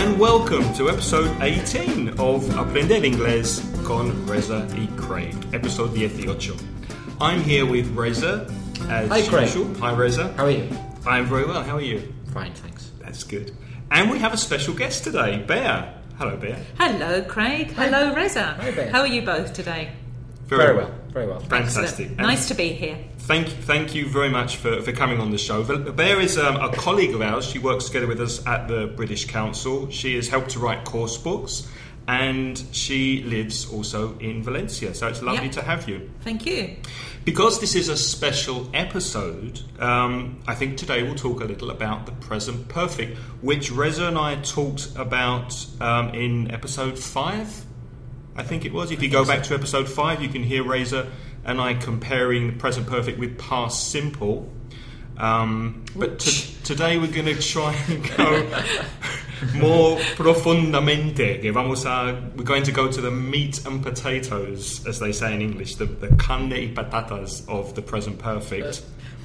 and welcome to episode 18 of Aprender Inglés con Reza y Craig, episode 18. I'm here with Reza, as Hi, usual. Craig. Hi, Reza. How are you? I'm very well. How are you? Fine, thanks. That's good. And we have a special guest today, Bear. Hello, Bear. Hello, Craig. Hello, Reza. Hi, Bear. How are you both today? Very well. Very well. Fantastic. Excellent. Nice to be here. Thank you very much for coming on the show. Bear is a colleague of ours. She works together with us at the British Council. She has helped to write course books, and she lives also in Valencia. So it's lovely to have you. Thank you. Because this is a special episode, I think today we'll talk a little about the present perfect, which Reza and I talked about in episode 5, I think it was. If you go back to episode 5, you can hear Reza and I comparing the present perfect with past simple. But today we're going to try and go more profundamente. We're going to go to the meat and potatoes, as they say in English, the carne y patatas of the present perfect.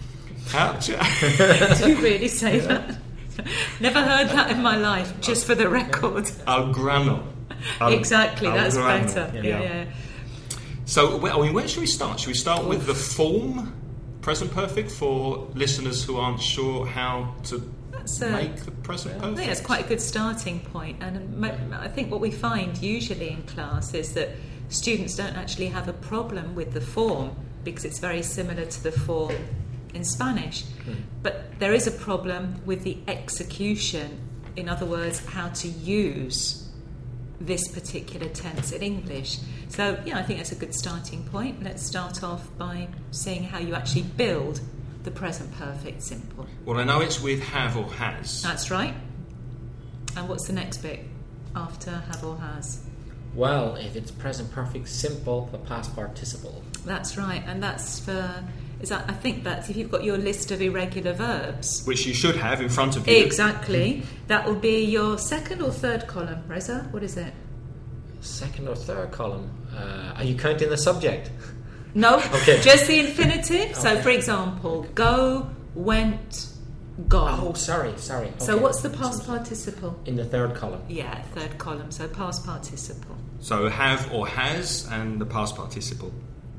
Do you really say that? Never heard that in my life, just for the record. Al grano. Exactly, that's grano. better. Yeah. So, where should we start? Should we start with the form, present perfect, for listeners who aren't sure how to make the present perfect? I think that's quite a good starting point. And I think what we find usually in class is that students don't actually have a problem with the form because it's very similar to the form in Spanish. But there is a problem with the execution. In other words, how to use this particular tense in English. So, I think that's a good starting point. Let's start off by seeing how you actually build the present perfect simple. Well, I know it's with have or has. That's right. And what's the next bit after have or has? Well, if it's present perfect simple, the past participle. That's right. And that's for... I think that's if you've got your list of irregular verbs. Which you should have in front of you. Exactly. That will be your second or third column. Reza, what is it? Second or third column. Are you counting the subject? No, Okay. Just the infinitive. So, Okay. for example, go, went, gone. Oh, sorry. So Okay. what's the past participle? In the third column. Yeah, third column. So past participle. So have or has and the past participle.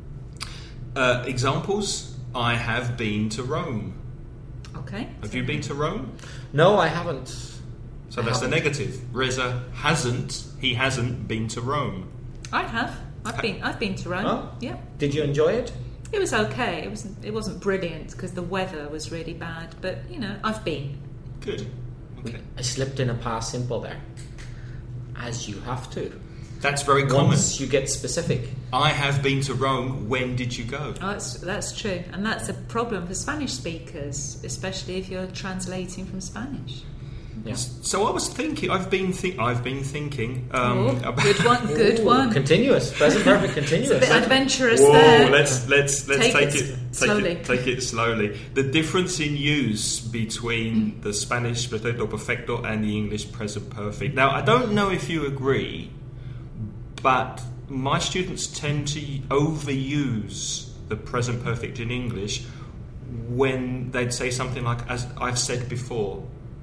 Examples: I have been to Rome. Okay. Have you been to Rome? No, I haven't. So that's the negative. Reza hasn't. He hasn't been to Rome. I have. I've been to Rome. Oh? Yeah. Did you enjoy it? It was okay. It wasn't brilliant because the weather was really bad. But I've been. Good. Okay. I slipped in a past simple there. As you have to. That's very common. Once you get specific. I have been to Rome. When did you go? Oh, that's true, and that's a problem for Spanish speakers, especially if you're translating from Spanish. Yeah. So I was thinking. I've been thinking. About Good one. Continuous. Present perfect continuous. It's a bit adventurous Whoa, there. let's take it slowly. slowly. The difference in use between the Spanish pretérito perfecto and the English present perfect. Now, I don't know if you agree, but my students tend to overuse the present perfect in English when they'd say something like, as I've said before,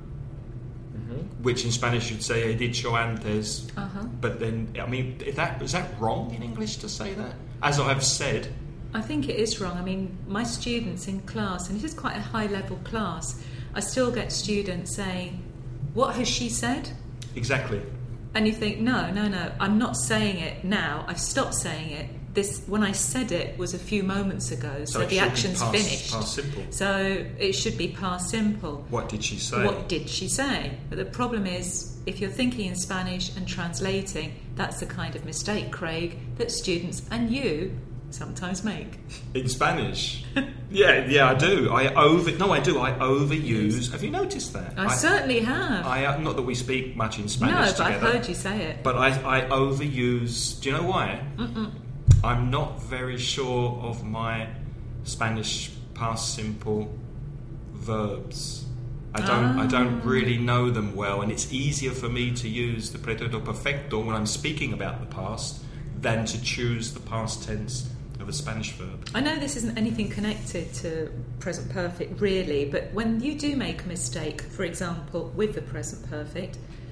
which in Spanish you'd say he dicho antes. But then, is that wrong in English to say that? As I've said. I think it is wrong. I mean, my students in class, and this is quite a high-level class, I still get students saying, what has she said? Exactly. And you think, no, I'm not saying it now. I've stopped saying it. When I said it was a few moments ago, so the action's finished. Past simple. So it should be past simple. What did she say? What did she say? But the problem is, if you're thinking in Spanish and translating, that's the kind of mistake, Craig, that students and you sometimes make. In Spanish? yeah, I do. I overuse. Have you noticed that? I certainly have. Not that we speak much in Spanish but together. I've heard you say it. But I overuse. Do you know why? I'm not very sure of my Spanish past simple verbs. I don't really know them well, and it's easier for me to use the pretérito perfecto when I'm speaking about the past than to choose the past tense of a Spanish verb. I know this isn't anything connected to present perfect really, but when you do make a mistake, for example, with the present perfect,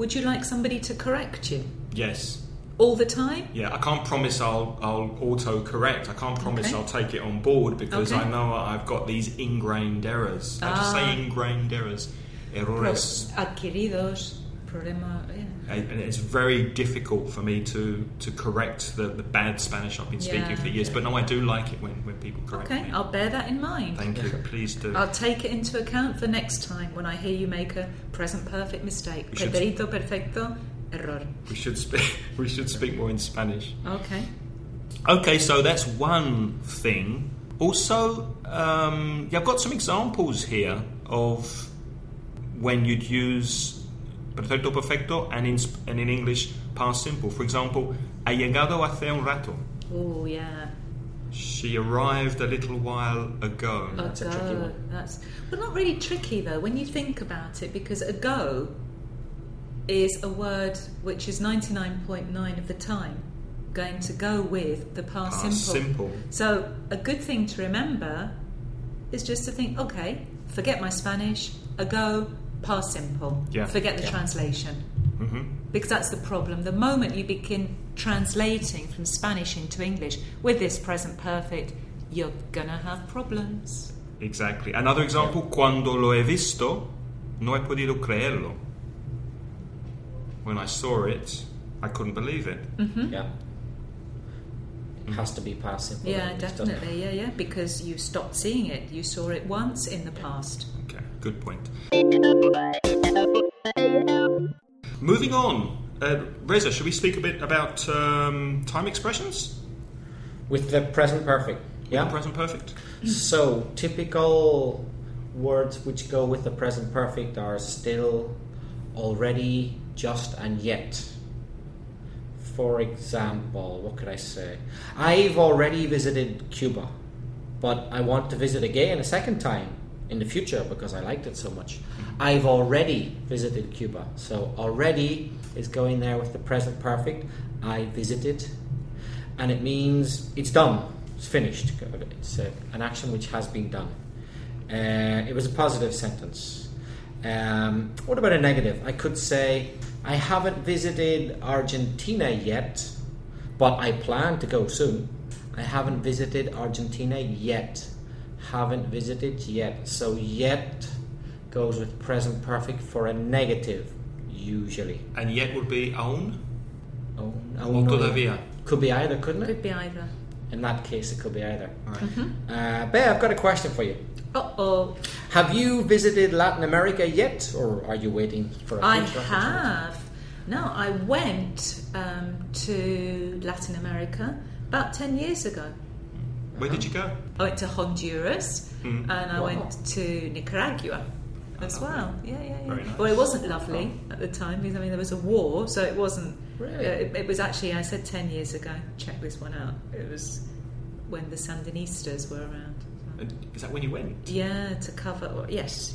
would you like somebody to correct you Yes. all the time? Yeah, I can't promise I'll auto-correct. I can't promise Okay. I'll take it on board because Okay. I know I've got these ingrained errors. I just say ingrained errors. Errores. Adquiridos, problema. Yeah. And it's very difficult for me to correct the bad Spanish I've been speaking Yeah, for years. yeah. But no, I do like it when people correct Okay, me. I'll bear that in mind. Thank you. Please do. I'll take it into account for next time when I hear you make a present perfect mistake. We should- Pretérito perfecto, error. We should speak more in Spanish. Okay. Okay, so that's one thing. Also, I've got some examples here of when you'd use pretérito perfecto and in English past simple. For example, ha llegado hace un rato. Oh, yeah. She arrived a little while ago. That's a tricky one. That's not really tricky though when you think about it, because ago is a word which is 99.9 of the time going to go with the past simple. So a good thing to remember is just to think, okay, forget my Spanish, ago, past simple. Yeah. Forget the translation. Mm-hmm. Because that's the problem. The moment you begin translating from Spanish into English with this present perfect, you're gonna have problems. Exactly. Another example, cuando lo he visto, no he podido creerlo. When I saw it, I couldn't believe it. Yeah. It has to be past simple. Yeah, at least, doesn't it? definitely. Yeah. Because you stopped seeing it. You saw it once in the past. Okay, good point. Moving on. Reza, should we speak a bit about time expressions? With the present perfect. Yeah. Present perfect? So, typical words which go with the present perfect are still, already, just, and yet. For example, what could I say? I've already visited Cuba, but I want to visit again a second time in the future because I liked it so much. I've already visited Cuba. So, already is going there with the present perfect. I visited. And it means it's done. It's finished. It's an action which has been done. It was a positive sentence. What about a negative? I could say, I haven't visited Argentina yet, but I plan to go soon. I haven't visited Argentina yet. Haven't visited yet. So yet goes with present perfect for a negative, usually. And yet would be aún? Oh, Or todavía? Could be either, couldn't it? Could be either. In that case, it could be either. Right. Bea, I've got a question for you. Uh-oh. Have you visited Latin America yet, or are you waiting for a I future opportunity? have. No, I went to Latin America about 10 years ago. Where did you go? I went to Honduras and I Wow. went to Nicaragua as well. Yeah. Very nice. Well, it wasn't lovely at the time because there was a war, so it wasn't. Really? It was actually, I said 10 years ago. Check this one out. It was when the Sandinistas were around. Is that when you went? Yeah, to cover. Yes.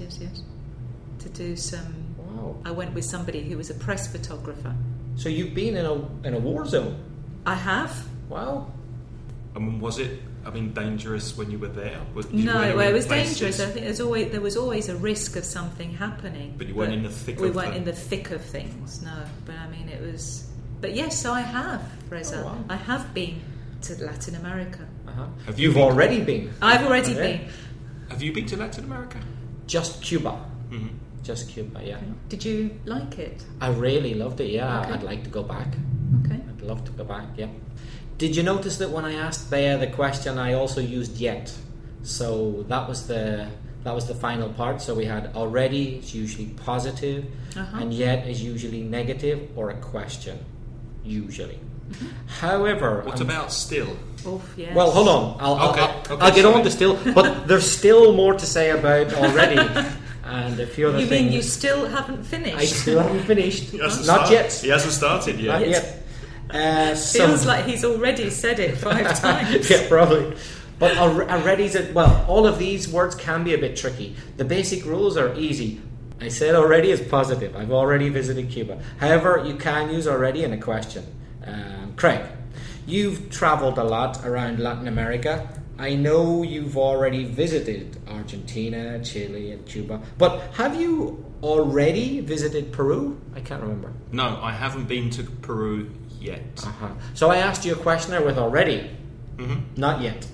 To do some. Wow. I went with somebody who was a press photographer. So you've been in a war zone? I have. Wow. Was it, dangerous when you were there? Did you No, go well, it was places? dangerous. I think there was always a risk of something happening. But you weren't in the thick we of weren't the- in the thick of things, no. But it was. But yes, so I have, Reza. Oh, wow. I have been to Latin America. Uh-huh. Have you You've been- already been. I've already Okay. been. Have you been to Latin America? Just Cuba. Mm-hmm. Just Cuba, yeah. Did you like it? I really loved it, yeah. Okay. I'd like to go back. Okay. I'd love to go back, yeah. Did you notice that when I asked Bea the question, I also used yet? So that was the final part. So we had already is usually positive, Uh-huh. and yet is usually negative or a question, usually. However, What about still? Oof, yes. well, hold on. Okay, I'll get sorry. on to still, but there's still more to say about already, and a few other You things. mean you still haven't finished? I still haven't finished. He hasn't Not started. yet. He hasn't started yet. Not yet. Feels like he's already said it 5 times. Yeah, probably. But already's all of these words can be a bit tricky. The basic rules are easy. I said already is positive. I've already visited Cuba. However, you can use already in a question. Craig, you've travelled a lot around Latin America. I know you've already visited Argentina, Chile, and Cuba, but have you already visited Peru? I can't remember. No, I haven't been to Peru yet. So I asked you a question there with already, not yet,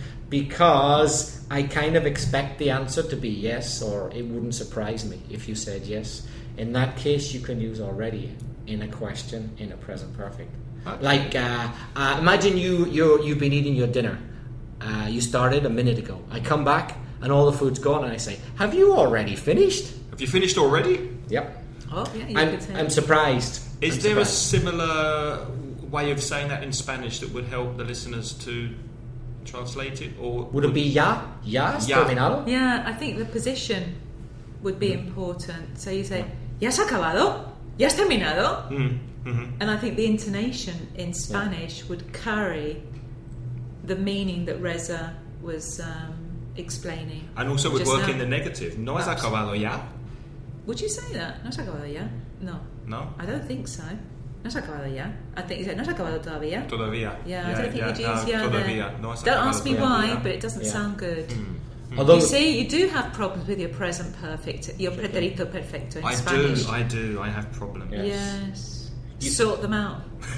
because I kind of expect the answer to be yes, or it wouldn't surprise me if you said yes. In that case, you can use already in a question in a present perfect. Okay. Like, imagine you've been eating your dinner. You started a minute ago. I come back and all the food's gone, and I say, "Have you already finished?" Have you finished already? Yep. Oh, yeah, you could say I'm surprised. Is there a similar way of saying that in Spanish that would help the listeners to translate it? Or Would it be ya? Ya has terminado? Yeah, I think the position would be important. So you say, ¿Ya has acabado? ¿Ya has terminado? And I think the intonation in Spanish would carry the meaning that Reza was explaining. And also would just work now. in the negative. ¿No has acabado ya? Would you say that? ¿No has acabado ya? No. No? I don't think so. ¿No has acabado ya? I think you said, ¿no has acabado todavía? Todavía. Yeah, I don't think you'd use ya todavía. there. No has Don't acabado ask me todavía. why, but it doesn't sound good. Although You see, you do have problems with your present perfect, your pretérito perfecto in Spanish. I do. I have problems. Yeah. Yes. Sort them out.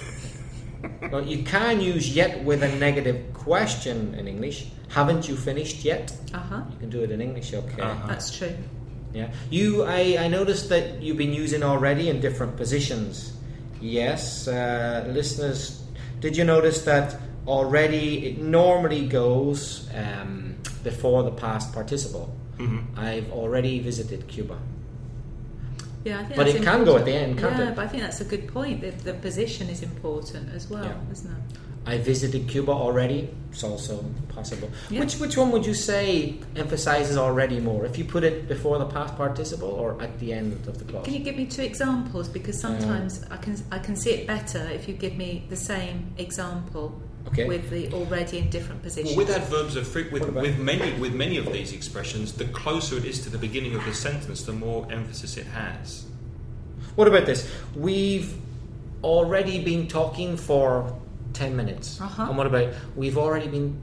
Well, you can use yet with a negative question in English. Haven't you finished yet? You can do it in English, okay. That's true. Yeah. I noticed that you've been using already in different positions. Yes, listeners, did you notice that already it normally goes before the past participle? I've already visited Cuba. Yeah, I think But that's it can go at important. the end, can't Yeah, it? but I think that's a good point. The position is important as well, Yeah. isn't it? I visited Cuba already. It's also possible. Yeah. Which one would you say emphasizes already more? If you put it before the past participle or at the end of the clause? Can you give me 2 examples? Because sometimes I can see it better if you give me the same example with the already in different positions. Well, with adverbs of with What about- with many of these expressions, the closer it is to the beginning of the sentence, the more emphasis it has. What about this? We've already been talking for 10 minutes. And what about we've already been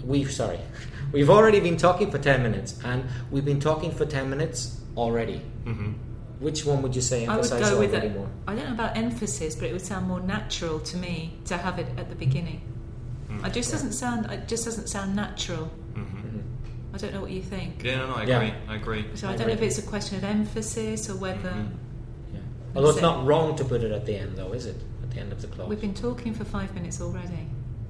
talking for 10 minutes, and we've been talking for 10 minutes already. Which one would you say I would emphasizes go with already it. more? I don't know about emphasis, but it would sound more natural to me to have it at the beginning. It just doesn't sound natural. I don't know what you think. Yeah, no, I Yeah. agree. I agree. So I don't know if it's a question of emphasis or whether Although it's not wrong to put it at the end, though, is it? At the end of the clause. we've been talking for 5 minutes already.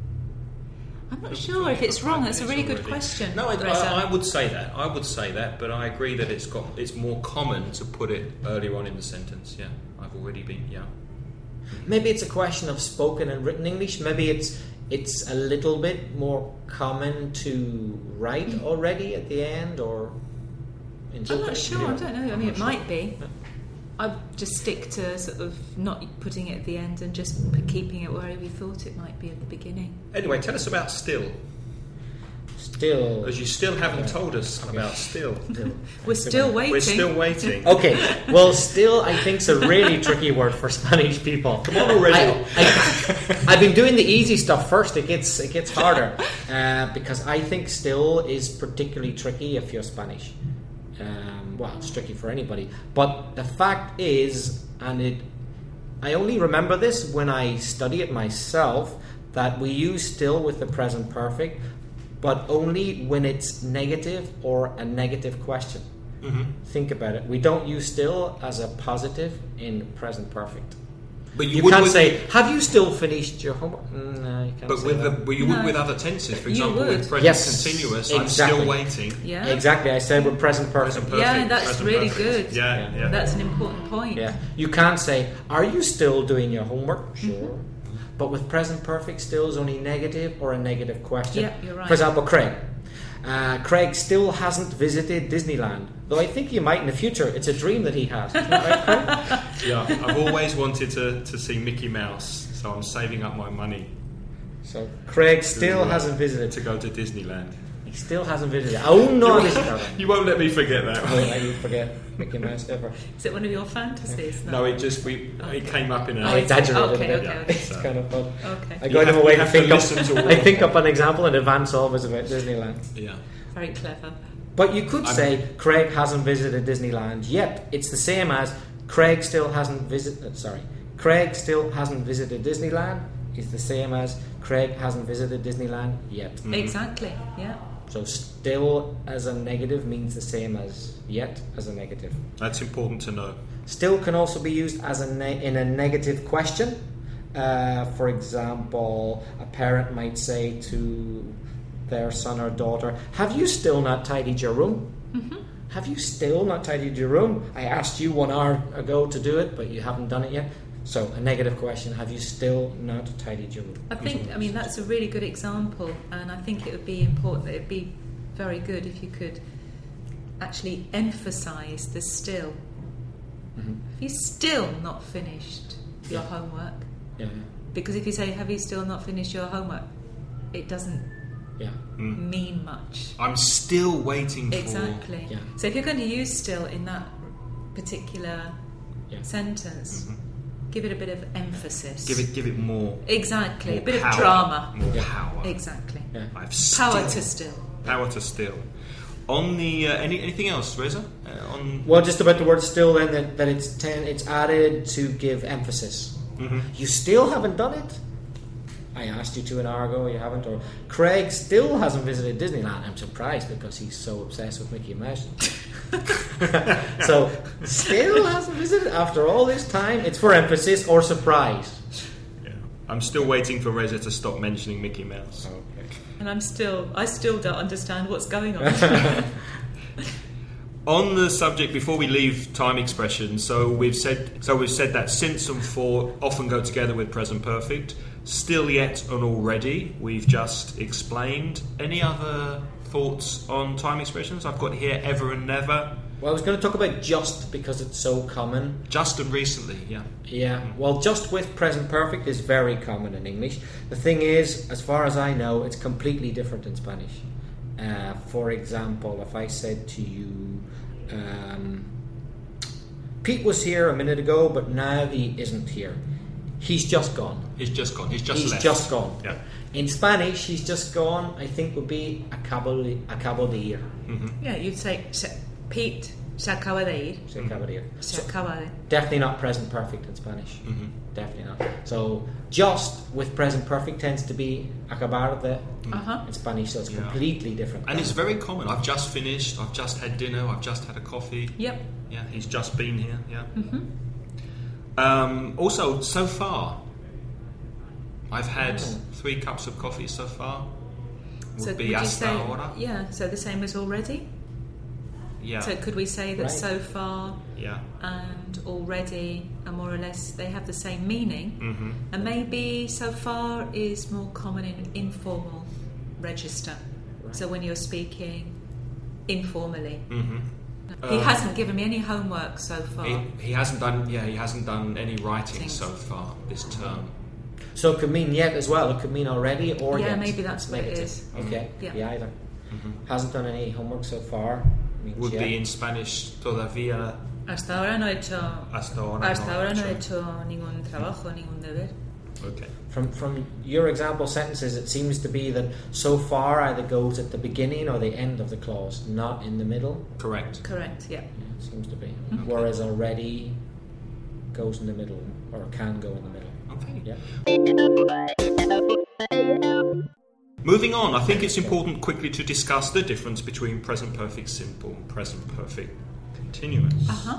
I'm not sure if it's wrong. That's a really good question. No, Reza. I would say that. I would say that, but I agree that it's more common to put it earlier on in the sentence. Yeah, I've already been. Yeah. Maybe it's a question of spoken and written English. Maybe it's a little bit more common to write already at the end, or in I'm not sure. I don't know. I mean, it might be. Yeah. I'd just stick to sort of not putting it at the end and just keeping it where we thought it might be at the beginning. Anyway, tell us about still, Still. because you still haven't told us about still. We're still waiting. We're still waiting. Okay, well, still, I think it's a really tricky word for Spanish people. Come on already. I've been doing the easy stuff first. It gets harder because I think still is particularly tricky if you're Spanish. Well, it's tricky for anybody. But the fact is, I only remember this when I study it myself, that we use still with the present perfect, but only when it's negative or a negative question. Think about it. We don't use still as a positive in present perfect. But You would can't with- say, "Have you still finished your homework?" No, you can't But say with that. you would with other tenses, for You example, would. with present Yes, continuous, I'm exactly. still waiting. Yeah. Exactly, I said with present perfect. Present Yeah, perfect, that's present really perfect. good. Yeah. That's an important point. Yeah, you can't say, "Are you still doing your homework?" Sure, but with present perfect, still is only negative or a negative question. Yeah, you're right. For example, Craig. Craig still hasn't visited Disneyland, though I think he might in the future. It's a dream that he has. Isn't that right, Craig? Yeah, I've always wanted to see Mickey Mouse, so I'm saving up my money So Craig still hasn't visited. to go to Disneyland. He still hasn't visited. Oh no, this is You won't let me forget that. I won't let you forget Mickey Mouse ever. Is it one of your fantasies? No, it came up in I exaggerated okay, a bit. okay. It's kind of fun. Okay. I go out of my way to think I think up an example in advance always about Disneyland. Yeah. Very clever. But you could say Craig hasn't visited Disneyland yet. It's the same as Craig still hasn't visited. Craig still hasn't visited Disneyland. Is the same as Craig hasn't visited Disneyland yet. Mm-hmm. Exactly. Yeah. So still as a negative means the same as yet as a negative. That's important to know. Still can also be used as in a negative question. For example, a parent might say to their son or daughter, "Have you still not tidied your room? Mm-hmm. Have you still not tidied your room? I asked you 1 hour ago to do it, but you haven't done it yet." So a negative question: have you still not tidied your room? I mean, that's a really good example, and I think it would be important. It would be very good if you could actually emphasise the still. Mm-hmm. Have you still not finished your homework? Yeah. Because if you say, "Have you still not finished your homework?" it doesn't mean much. I'm still waiting for... Exactly. Yeah. So if you're going to use still in that particular sentence, give it a bit of emphasis. Give it more. Exactly. More a bit power, of drama. More power. Exactly. Yeah. I've Power to still. Power to still. On the anything else, Reza? Well, just about the word still, then that it's added to give emphasis. Mm-hmm. You still haven't done it? I asked you 1 hour ago, you haven't. Or Craig still hasn't visited Disneyland. I'm surprised because he's so obsessed with Mickey Mouse. So, still hasn't visited after all this time? It's for emphasis or surprise. Yeah. I'm still waiting for Reza to stop mentioning Mickey Mouse. Okay. And I still don't understand what's going on. On the subject, before we leave time expressions, so we've said that since and for often go together with present perfect. Still, yet, and already we've just explained. Any other thoughts on time expressions? I've got here ever and never. Well, I was going to talk about just because it's so common. Just and recently, yeah. Yeah, well, just with present perfect is very common in English. The thing is, as far as I know, it's completely different in Spanish. For example, if I said to you, Pete was here a minute ago, but now he isn't here. He's just gone. He's just gone. He's He's left. just gone. Yeah. In Spanish, he's just gone, I think, would be acabo de ir. Mm-hmm. Yeah, you'd say, Pete se acaba de ir. Se acaba de ir. Se acaba de. Definitely not present perfect in Spanish. Mm-hmm. Definitely not. So, just with present perfect tends to be acabar de in Spanish, so it's completely different. And it's very common. I've just finished. I've just had dinner. I've just had a coffee. Yep. Yeah, he's just been here. Yeah. Mm-hmm. Also, so far, I've had 3 cups of coffee so far. Would be hasta ahora. Yeah, so the same as already? Yeah. So could we say that so far and already are more or less, they have the same meaning? Mm-hmm. And maybe so far is more common in informal register. Right. So when you're speaking informally. Mm-hmm. He hasn't given me any homework so far. He hasn't done. Yeah, he hasn't done any writing so far this term. So it could mean yet as well. It could mean already or yet. Yeah, maybe that's what it is. Okay. Yeah. Either. Mm-hmm. Hasn't done any homework so far. Would be in Spanish todavía. Hasta ahora no he hecho. Hasta ahora no he hecho ningún trabajo, ningún deber. Okay. From your example sentences, it seems to be that so far either goes at the beginning or the end of the clause, not in the middle. Correct. Yeah. It seems to be. Mm-hmm. Whereas already goes in the middle, or can go in the middle. Okay. Yeah. Moving on, I think it's important quickly to discuss the difference between present perfect simple and present perfect continuous.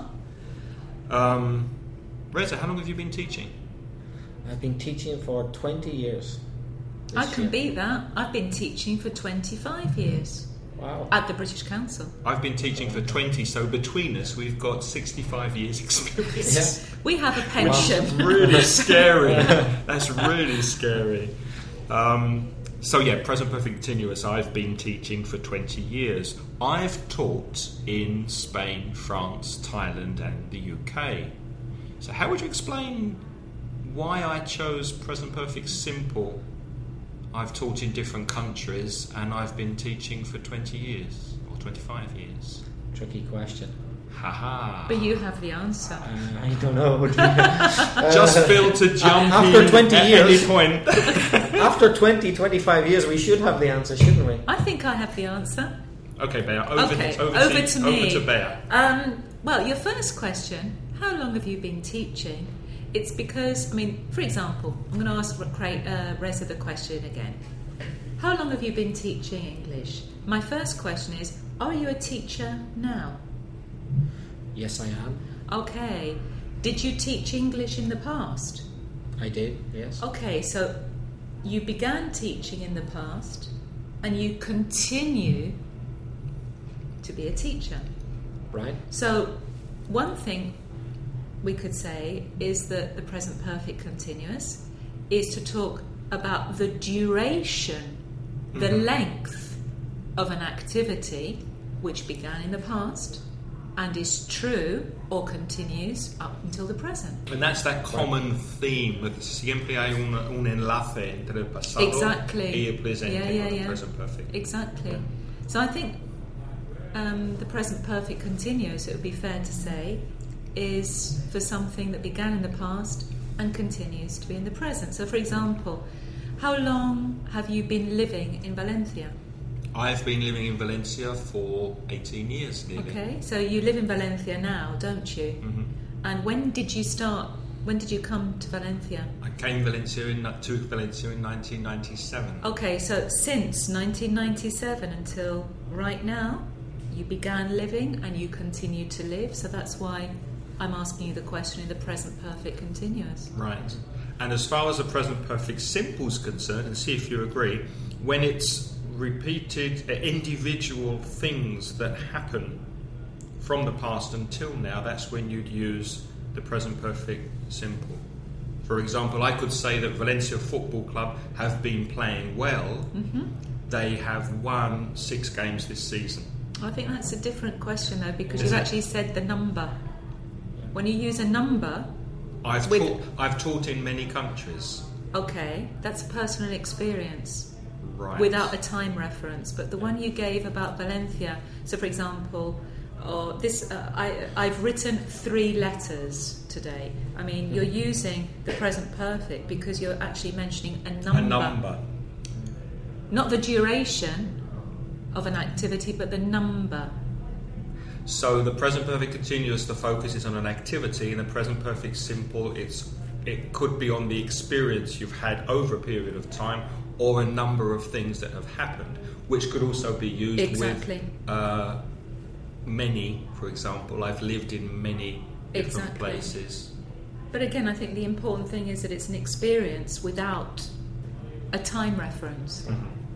Reza, how long have you been teaching? I've been teaching for 20 years. I can beat that. I've been teaching for 25 years. Wow. At the British Council. I've been teaching for 20, so between us we've got 65 years experience. Yeah. We have a pension. Wow, really scary. That's really scary. So yeah, present perfect continuous, I've been teaching for 20 years. I've taught in Spain, France, Thailand and the UK. So how would you explain why I chose present perfect simple I've taught in different countries, and I've been teaching for 20 years or 25 years. Tricky question. Haha. But you have the answer. I don't know. Just feel to jump after in 20 at years. any point. After 20, 25 years, we should have the answer, shouldn't we? I think I have the answer. Okay, Bea, over Okay, to me. over to Bea. Well, your first question, how long have you been teaching? It's because, I mean, for example, I'm going to ask Reza the question again. How long have you been teaching English? My first question is, are you a teacher now? Yes, I am. Okay. Did you teach English in the past? I did, yes. Okay, so you began teaching in the past and you continue to be a teacher. Right. So one thing we could say is that the present perfect continuous is to talk about the duration, the length of an activity which began in the past and is true or continues up until the present. And that's that common theme, that siempre hay un enlace entre el pasado y el presente, the present perfect. Exactly. Yeah. So I think the present perfect continuous, it would be fair to say, is for something that began in the past and continues to be in the present. So, for example, how long have you been living in Valencia? I've been living in Valencia for 18 years nearly. Okay, so you live in Valencia now, don't you? Mm-hmm. And when did you come to Valencia? I came to Valencia in 1997. Okay, so since 1997 until right now, you began living and you continue to live, so that's why I'm asking you the question in the present perfect continuous. Right. And as far as the present perfect simple is concerned, and see if you agree, when it's repeated individual things that happen from the past until now, that's when you'd use the present perfect simple. For example, I could say that Valencia Football Club have been playing well. Mm-hmm. They have won 6 games this season. I think that's a different question though, because Is you've it? actually said the number. When you use a number, I've taught in many countries. okay, that's personal experience. Right. Without a time reference, but the one you gave about Valencia. So, for example, I've written 3 letters today. I mean, you're using the present perfect because you're actually mentioning a number. A number. Not the duration of an activity, but the number. So the present perfect continuous, the focus is on an activity. In the present perfect simple, it could be on the experience you've had over a period of time, or a number of things that have happened, which could also be used Exactly. with many. For example, I've lived in many different Exactly. places. But again, I think the important thing is that it's an experience without a time reference.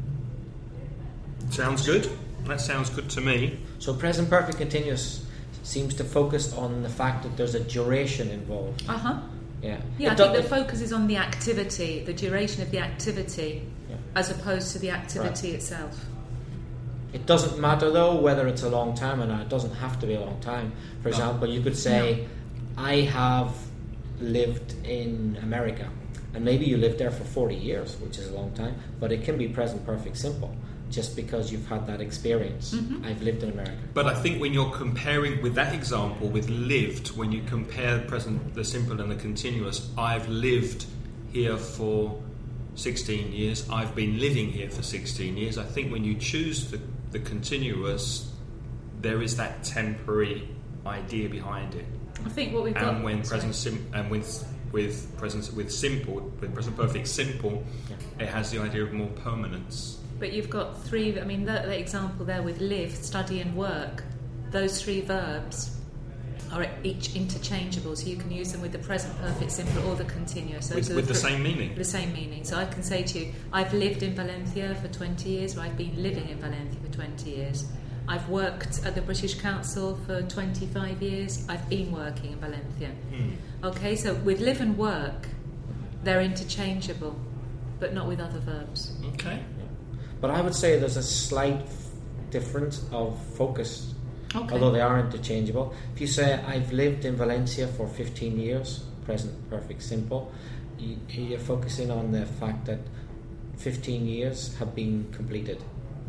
Sounds good. That sounds good to me. So present perfect continuous seems to focus on the fact that there's a duration involved. Uh-huh. Yeah. Yeah, I It think do- the focus is on the activity, the duration of the activity, Yeah. as opposed to the activity itself. It doesn't matter though whether it's a long time or not. It doesn't have to be a long time. For No. example, you could say, I have lived in America, and maybe you lived there for 40 years, which is a long time, but it can be present perfect simple, just because you've had that experience. Mm-hmm. I've lived in America. But I think when you're comparing with that example with lived, when you compare the simple and the continuous, I've lived here for 16 years, I've been living here for 16 years. I think when you choose the continuous, there is that temporary idea behind it. I think what we've got. And when sorry. with present perfect simple, it has the idea of more permanence. But you've got 3. I mean, the example there with live, study, and work. Those 3 verbs are each interchangeable, so you can use them with the present perfect simple or the continuous. Those are With the three- same meaning. The same meaning. So I can say to you, I've lived in Valencia for 20 years, or I've been living in Valencia for 20 years. I've worked at the British Council for 25 years. I've been working in Valencia. Okay, so with live and work, they're interchangeable, but not with other verbs. Okay. But I would say there's a slight difference of focus, Okay. although they are interchangeable. If you say, I've lived in Valencia for 15 years, present perfect simple, you're focusing on the fact that 15 years have been completed.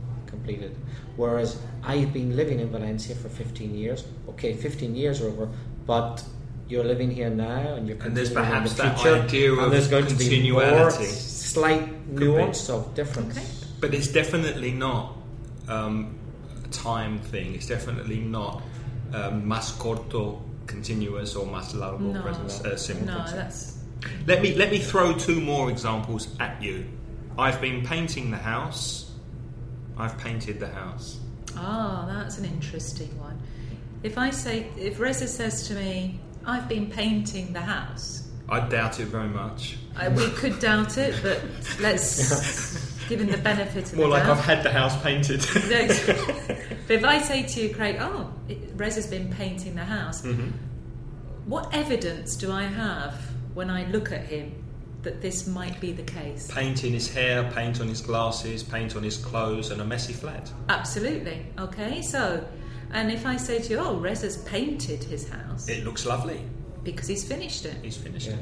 Whereas I've been living in Valencia for 15 years. Okay, 15 years are over, but you're living here now, and you're And there's continuing in perhaps the that future, idea and of there's going to be more continuality. slight nuance of difference. Okay. But it's definitely not a time thing. It's definitely not más corto continuous or más largo No, simple. no, present. that's Let me throw two more examples at you. I've been painting the house. I've painted the house. that's an interesting one. If Reza says to me, "I've been painting the house," I doubt it very much. we could doubt it, but let's give him the benefit of More the like doubt. I've had the house painted. But if I say to you, Craig, Reza's been painting the house, what evidence do I have when I look at him that this might be the case? Paint in his hair, paint on his glasses, paint on his clothes, and a messy flat. Absolutely. Okay, so, and if I say to you, Reza's painted his house, It looks lovely. because he's finished it. He's finished Yeah.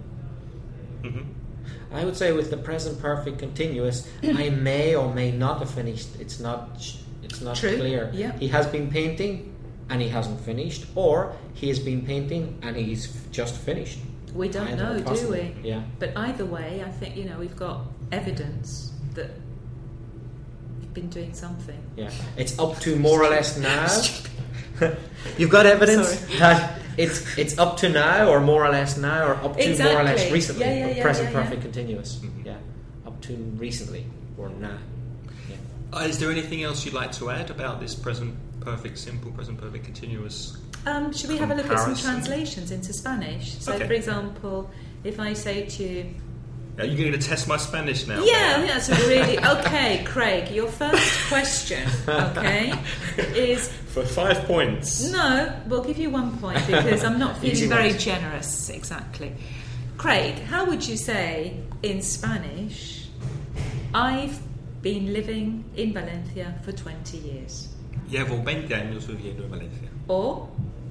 it. I would say with the present perfect continuous, I may or may not have finished. It's not True, clear. yeah. He has been painting and he hasn't finished, or he has been painting and he's just finished. We don't Either know, do possible. we? Yeah. But either way, I think, we've got evidence that you've been doing something. Yeah. It's up to more or less now. You've got evidence Sorry. that it's up to now, or more or less now, or up to more or less Exactly. recently. Yeah, Present yeah. perfect continuous. Yeah. Up to recently or now. Yeah. Is there anything else you'd like to add about this present perfect simple, present perfect continuous? Should we have a look at some Comparison. translations into Spanish? So, Okay. for example, if I say to you, Are you going to test my Spanish now? yeah, that's really okay, Craig. Your first question, okay, is For 5 points. no. We'll give you 1 point because I'm not Easy feeling very ones. generous. Exactly, Craig. How would you say in Spanish? I've been living in Valencia for 20 years. Llevo 20 años viviendo en Valencia. Or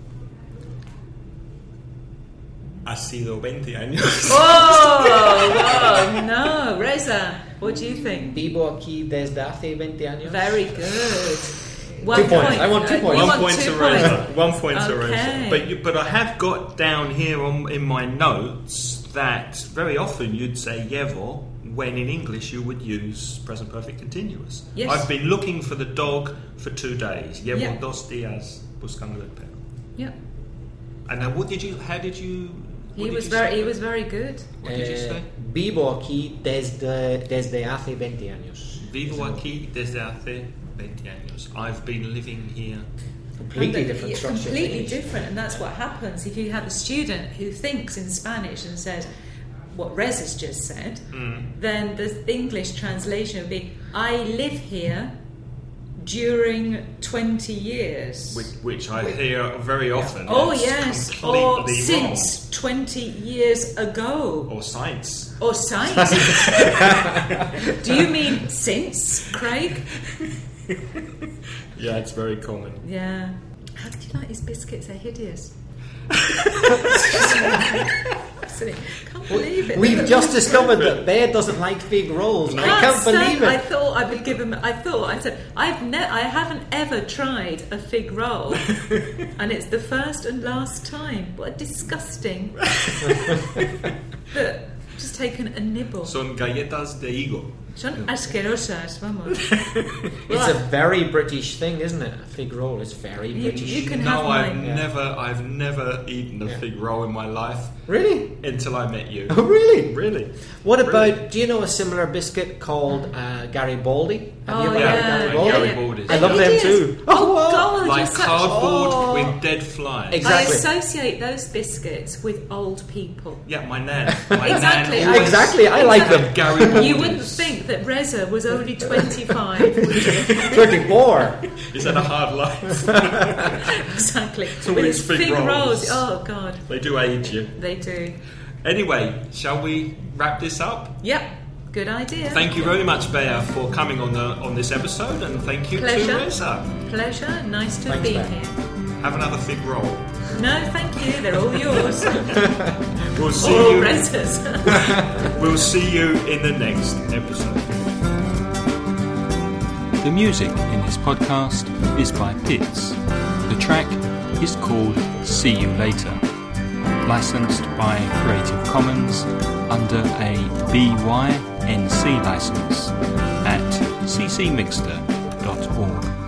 Ha sido 20 años. oh no, Reza. What do you think? Vivo aquí desde hace 20 años. Very good. 2 points. I want 2 points. You 1 want point 2 to points. Reza. 1 point to Okay. Reza. But I have got down here in my notes that very often you'd say llevo when in English you would use present perfect continuous. Yes. I've been looking for the dog for 2 days. Llevo Yeah. 2 días buscando el perro. Yeah. And how did you He was very good. What did you say? Vivo aquí desde hace 20 años. Vivo aquí desde hace 20 años. I've been living here. Completely And different it's structure. completely different, and that's what happens if you have a student who thinks in Spanish and says what Rez has just said. Then the English translation would be, "I live here during 20 years." Which I hear very often. Oh It's yes, completely or wrong. since 20 years ago. Or science. Or science. Do you mean since, Craig? Yeah, it's very common. Yeah. How did you like his biscuits? They're hideous. Absolutely. Can't believe it. We've just discovered that Bear doesn't like fig rolls. I can't believe I it. thought I would give him. I said I haven't ever tried a fig roll, and it's the first and last time. What disgusting! But just taken a nibble. Son galletas de higo. Son asquerosas, vamos. It's a very British thing, isn't it? A fig roll is very British. you can No, have mine. I've never eaten a fig roll in my life Really? until I met you. Oh, really? Really? What about, do you know a similar biscuit called Garibaldi? Have you Oh, ever yeah. had Garibaldi? Garibaldi. I love them Hideous. too. Oh, wow. God, Like you're such- cardboard oh. with dead flies. Exactly. I associate those biscuits with old people. Yeah, my nan. My Exactly. nan always Exactly, I like them. had Garibaldi's. You wouldn't think that Reza was only 25, would you? 34. He's had a hard life. Exactly. So With it's his fig fig rolls. rolls. Oh, God. They do age you. They do. Anyway, shall we wrap this up? Yep. Good idea. Thank you very much, Bea, for coming on this episode, and thank you Pleasure. to Reza. Pleasure. Nice to have Thanks, been Ben. here. Have another fig roll. No, thank you. They're all yours. We'll see all you. Reza's. We'll see you in the next episode. The music in this podcast is by Pitts. The track is called See You Later. Licensed by Creative Commons under a BY NC license at ccmixter.org.